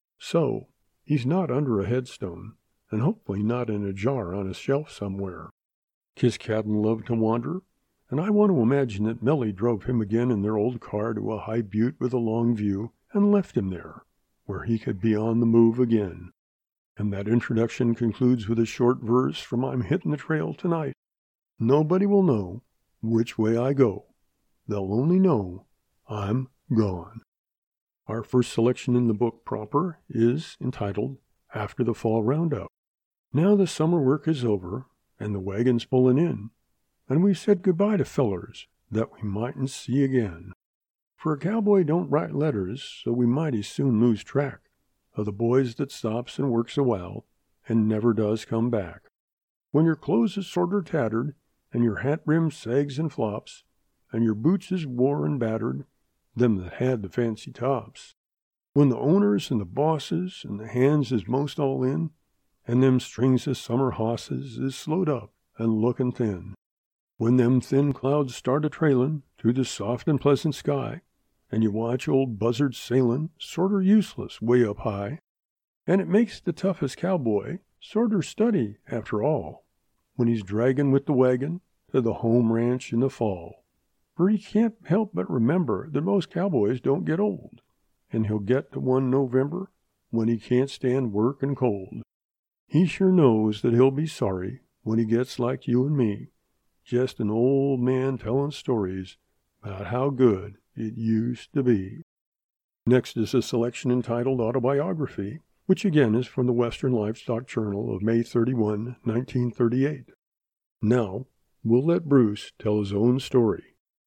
So, he's not under a headstone, and hopefully not in a jar on a shelf somewhere. Kiskadden loved to wander, and I want to imagine that Mellie drove him again in their old car to a high butte with a long view and left him there, where he could be on the move again. And that introduction concludes with a short verse from I'm Hitting the Trail Tonight. Nobody will know which way I go. They'll only know I'm gone. Our first selection in the book proper is entitled After the Fall Roundup. Now the summer work is over, and the wagon's pulling in, and we've said goodbye to fellers that we mightn't see again. For a cowboy don't write letters, so we mighty soon lose track of the boys that stops and works a while and never does come back. When your clothes is sorter tattered, and your hat brim sags and flops, and your boots is wore and battered, them that had the fancy tops. When the owners and the bosses and the hands is most all in, and them strings of summer hosses is slowed up and lookin' thin. When them thin clouds start a-trailin' through the soft and pleasant sky, and you watch old buzzards sailin' sorter useless way up high, and it makes the toughest cowboy sorter study after all, when he's draggin' with the wagon to the home ranch in the fall. For he can't help but remember that most cowboys don't get old, and he'll get to one November when he can't stand work and cold. He sure knows that he'll be sorry when he gets like you and me, just an old man tellin' stories about how good it used to be. Next is a selection entitled Autobiography, which again is from the Western Livestock Journal of May thirty-first, nineteen thirty-eight. Now, we'll let Bruce tell his own story.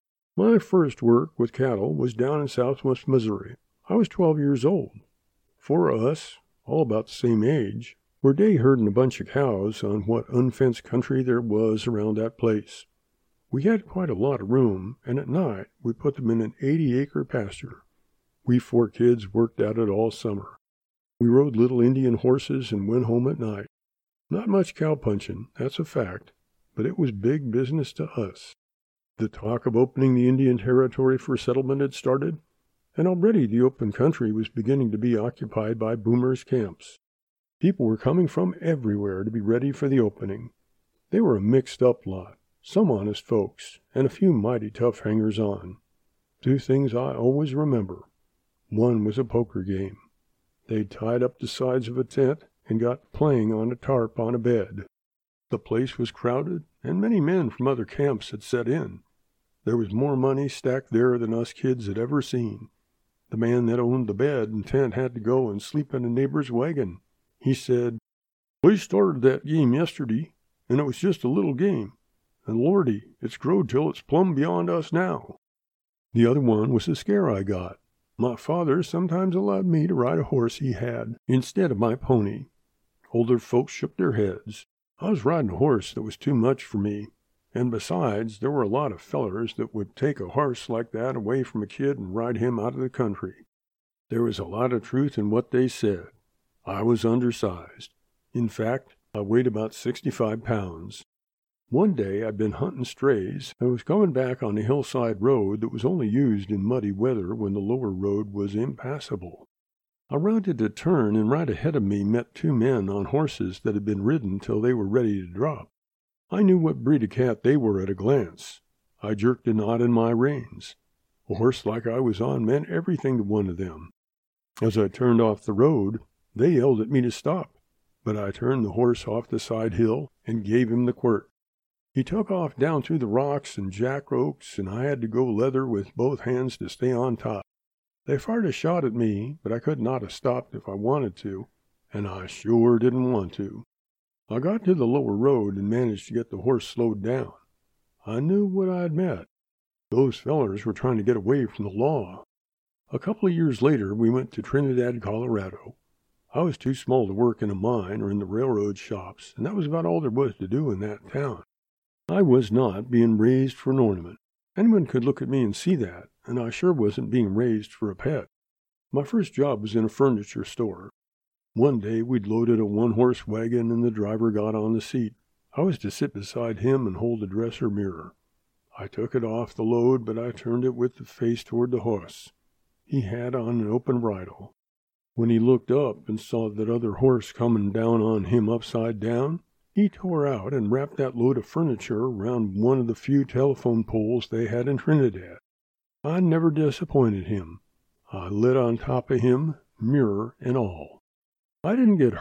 My first work with cattle was down in southwest Missouri. I was twelve years old. Four of us, all about the same age, were day herding a bunch of cows on what unfenced country there was around that place. We had quite a lot of room, and at night we put them in an eighty-acre pasture. We four kids worked at it all summer. We rode little Indian horses and went home at night. Not much cow-punching, that's a fact, but it was big business to us. The talk of opening the Indian Territory for settlement had started, and already the open country was beginning to be occupied by boomers' camps. People were coming from everywhere to be ready for the opening. They were a mixed-up lot, some honest folks, and a few mighty tough hangers-on. Two things I always remember. One was a poker game. They'd tied up the sides of a tent and got playing on a tarp on a bed. The place was crowded, and many men from other camps had set in. There was more money stacked there than us kids had ever seen. The man that owned the bed and tent had to go and sleep in a neighbor's wagon. He said, "We started that game yesterday, and it was just a little game, and lordy, it's growed till it's plumb beyond us now." The other one was a scare I got. My father sometimes allowed me to ride a horse he had instead of my pony. Older folks shook their heads. I was riding a horse that was too much for me, and besides, there were a lot of fellers that would take a horse like that away from a kid and ride him out of the country. There was a lot of truth in what they said. I was undersized. In fact, I weighed about sixty-five pounds. One day I'd been hunting strays and was coming back on a hillside road that was only used in muddy weather when the lower road was impassable. I rounded a turn, and right ahead of me met two men on horses that had been ridden till they were ready to drop. I knew what breed of cat they were at a glance. I jerked a knot in my reins. A horse like I was on meant everything to one of them. As I turned off the road, they yelled at me to stop, but I turned the horse off the side hill and gave him the quirt. He took off down through the rocks and jack ropes, and I had to go leather with both hands to stay on top. They fired a shot at me, but I could not have stopped if I wanted to, and I sure didn't want to. I got to the lower road and managed to get the horse slowed down. I knew what I'd met. Those fellers were trying to get away from the law. A couple of years later, we went to Trinidad, Colorado. I was too small to work in a mine or in the railroad shops, and that was about all there was to do in that town. I was not being raised for an ornament. Anyone could look at me and see that, and I sure wasn't being raised for a pet. My first job was in a furniture store. One day we'd loaded a one-horse wagon and the driver got on the seat. I was to sit beside him and hold the dresser mirror. I took it off the load, but I turned it with the face toward the horse. He had on an open bridle. When he looked up and saw that other horse coming down on him upside down, he tore out and wrapped that load of furniture around one of the few telephone poles they had in Trinidad. I never disappointed him. I lit on top of him, mirror and all. I didn't get hurt,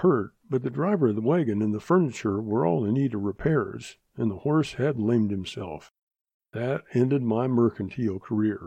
but the driver of the wagon and the furniture were all in need of repairs, and the horse had lamed himself. That ended my mercantile career.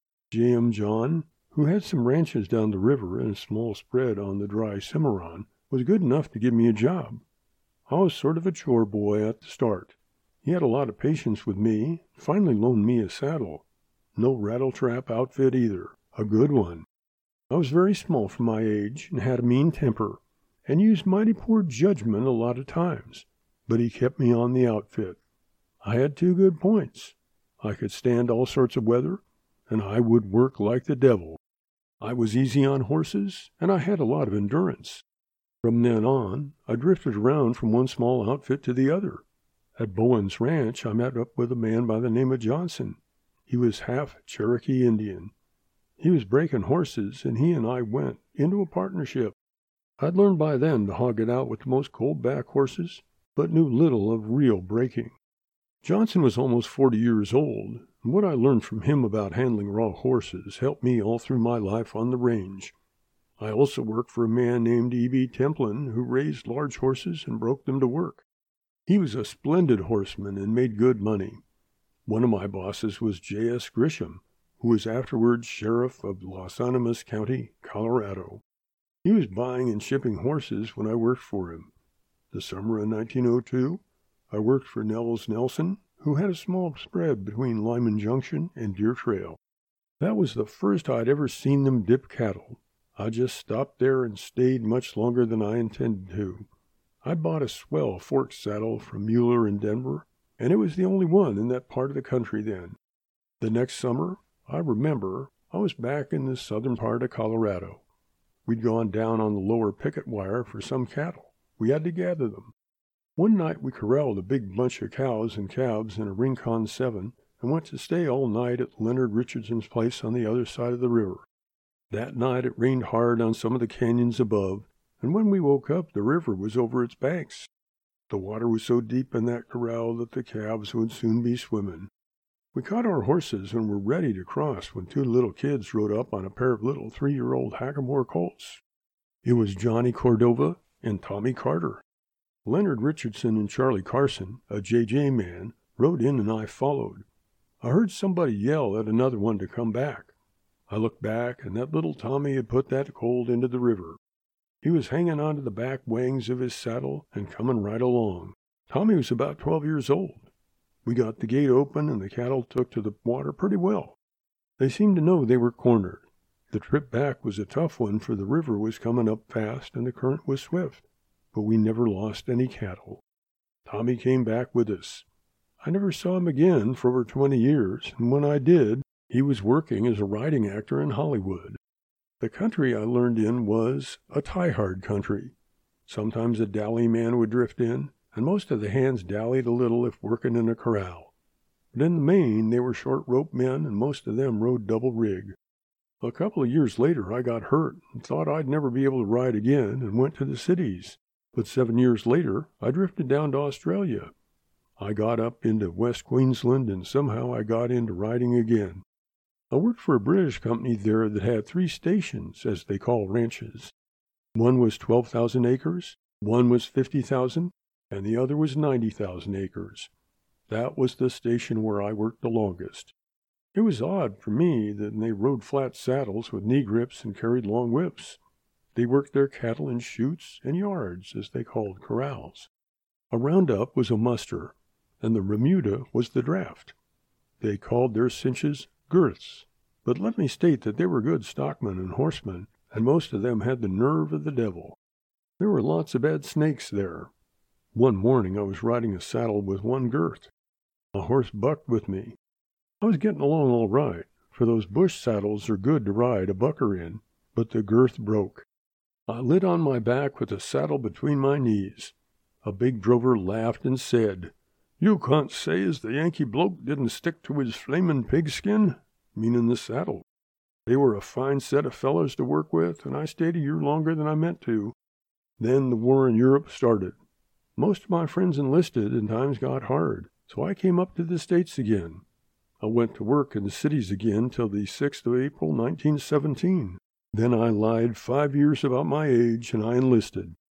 J M. John, who had some ranches down the river and a small spread on the dry Cimarron, was good enough to give me a job. I was sort of a chore boy at the start. He had a lot of patience with me, finally loaned me a saddle. No rattletrap outfit either, a good one. I was very small for my age and had a mean temper, and used mighty poor judgment a lot of times, but he kept me on the outfit. I had two good points. I could stand all sorts of weather, and I would work like the devil. I was easy on horses, and I had a lot of endurance. From then on, I drifted around from one small outfit to the other. At Bowen's Ranch, I met up with a man by the name of Johnson. He was half Cherokee Indian. He was breaking horses, and he and I went into a partnership. I'd learned by then to hog it out with the most cold-back horses, but knew little of real breaking. Johnson was almost forty years old, and what I learned from him about handling raw horses helped me all through my life on the range. I also worked for a man named E B Templin, who raised large horses and broke them to work. He was a splendid horseman and made good money. One of my bosses was J S Grisham, who was afterwards sheriff of Los Animas County, Colorado. He was buying and shipping horses when I worked for him. The summer of nineteen oh two, I worked for Nels Nelson, who had a small spread between Lyman Junction and Deer Trail. That was the first I'd ever seen them dip cattle. I just stopped there and stayed much longer than I intended to. I bought a swell fork saddle from Mueller in Denver, and it was the only one in that part of the country then. The next summer, I remember, I was back in the southern part of Colorado. We'd gone down on the lower picket wire for some cattle. We had to gather them. One night we corralled a big bunch of cows and calves in a Rincon seven and went to stay all night at Leonard Richardson's place on the other side of the river. That night it rained hard on some of the canyons above, and when we woke up the river was over its banks. The water was so deep in that corral that the calves would soon be swimming. We caught our horses and were ready to cross when two little kids rode up on a pair of little three-year-old Hackamore colts. It was Johnny Cordova and Tommy Carter. Leonard Richardson and Charlie Carson, a J J man, rode in and I followed. I heard somebody yell at another one to come back. I looked back, and that little Tommy had put that colt into the river. He was hanging onto the back wings of his saddle and coming right along. Tommy was about twelve years old. We got the gate open, and the cattle took to the water pretty well. They seemed to know they were cornered. The trip back was a tough one, for the river was coming up fast and the current was swift, but we never lost any cattle. Tommy came back with us. I never saw him again for over twenty years, and when I did, he was working as a riding actor in Hollywood. The country I learned in was a tie-hard country. Sometimes a dally man would drift in, and most of the hands dallied a little if working in a corral. But in the main, they were short-rope men, and most of them rode double rig. A couple of years later, I got hurt and thought I'd never be able to ride again and went to the cities. But seven years later, I drifted down to Australia. I got up into West Queensland, and somehow I got into riding again. I worked for a British company there that had three stations, as they call ranches. One was twelve thousand acres, one was fifty thousand, and the other was ninety thousand acres. That was the station where I worked the longest. It was odd for me that they rode flat saddles with knee grips and carried long whips. They worked their cattle in chutes and yards, as they called corrals. A roundup was a muster, and the remuda was the draft. They called their cinches girths, but let me state that they were good stockmen and horsemen, and most of them had the nerve of the devil. There were lots of bad snakes there. One morning I was riding a saddle with one girth. A horse bucked with me. I was getting along all right, for those bush saddles are good to ride a bucker in, but the girth broke. I lit on my back with the saddle between my knees. A big drover laughed and said, "You can't say as the Yankee bloke didn't stick to his flamin' pigskin," meaning the saddle. They were a fine set of fellows to work with, and I stayed a year longer than I meant to. Then the war in Europe started. Most of my friends enlisted, and times got hard, so I came up to the States again. I went to work in the cities again till the sixth of April, nineteen seventeen. Then I lied five years about my age, and I enlisted.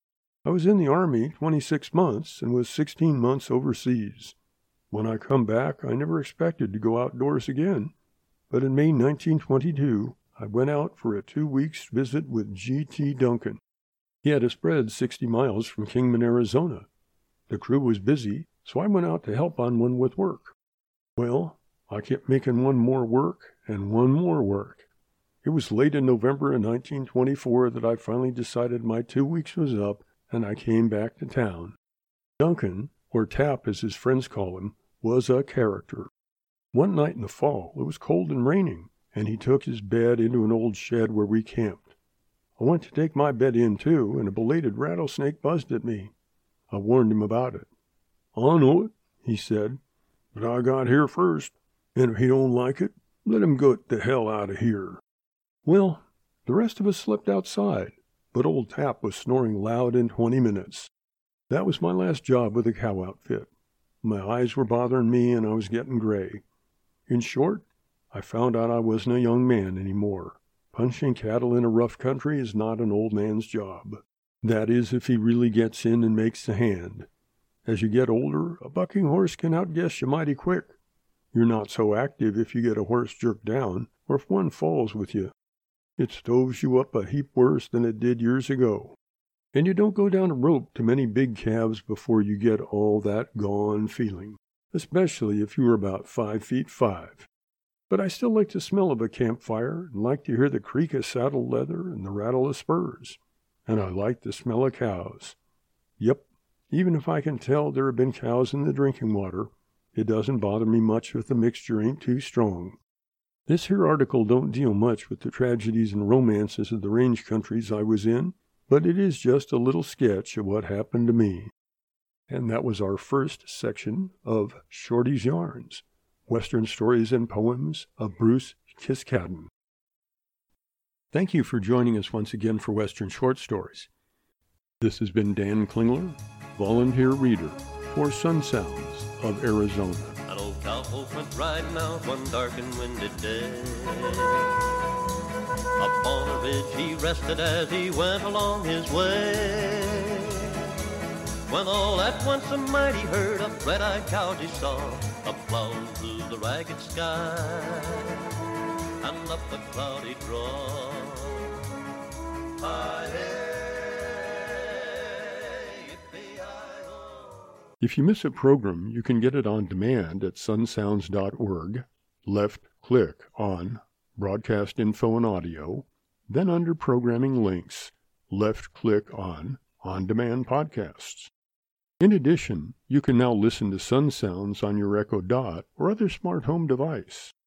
I was in the Army twenty-six months and was sixteen months overseas. When I come back, I never expected to go outdoors again. But in May nineteen twenty-two, I went out for a two weeks visit with G T Duncan. He had a spread sixty miles from Kingman, Arizona. The crew was busy, so I went out to help on one with work. Well, I kept making one more work and one more work. It was late in November of nineteen twenty-four that I finally decided my two weeks was up and I came back to town. Duncan, or Tap as his friends call him, was a character. One night in the fall, it was cold and raining, and he took his bed into an old shed where we camped. I went to take my bed in, too, and a belated rattlesnake buzzed at me. I warned him about it. "I know it," he said, "but I got here first, and if he don't like it, let him go the hell out of here." Well, the rest of us slept outside, but old Tap was snoring loud in twenty minutes. That was my last job with the cow outfit. My eyes were bothering me, and I was getting gray. In short, I found out I wasn't a young man anymore. Punching cattle in a rough country is not an old man's job. That is, if he really gets in and makes the hand. As you get older, a bucking horse can outguess you mighty quick. You're not so active if you get a horse jerked down, or if one falls with you. It stoves you up a heap worse than it did years ago. And you don't go down a rope to many big calves before you get all that gone feeling, especially if you are about five feet five. But I still like the smell of a campfire and like to hear the creak of saddle leather and the rattle of spurs. And I like the smell of cows. Yep, even if I can tell there have been cows in the drinking water, it doesn't bother me much if the mixture ain't too strong. This here article don't deal much with the tragedies and romances of the range countries I was in, but it is just a little sketch of what happened to me. And that was our first section of Shorty's Yarns, Western Stories and Poems of Bruce Kiskaddon. Thank you for joining us once again for Western Short Stories. This has been Dan Klingler, volunteer reader for Sun Sounds of Arizona. An old cowpoke went riding out one dark and windy day. Up on a ridge he rested as he went along his way. When all at once a mighty herd of red-eyed cows he saw, a plowing through the ragged sky and up the cloudy draw. If you miss a program, you can get it on demand at sun sounds dot org. Left click on Broadcast Info and Audio, then under Programming Links, left click on On Demand Podcasts. In addition, you can now listen to Sun Sounds on your Echo Dot or other smart home device.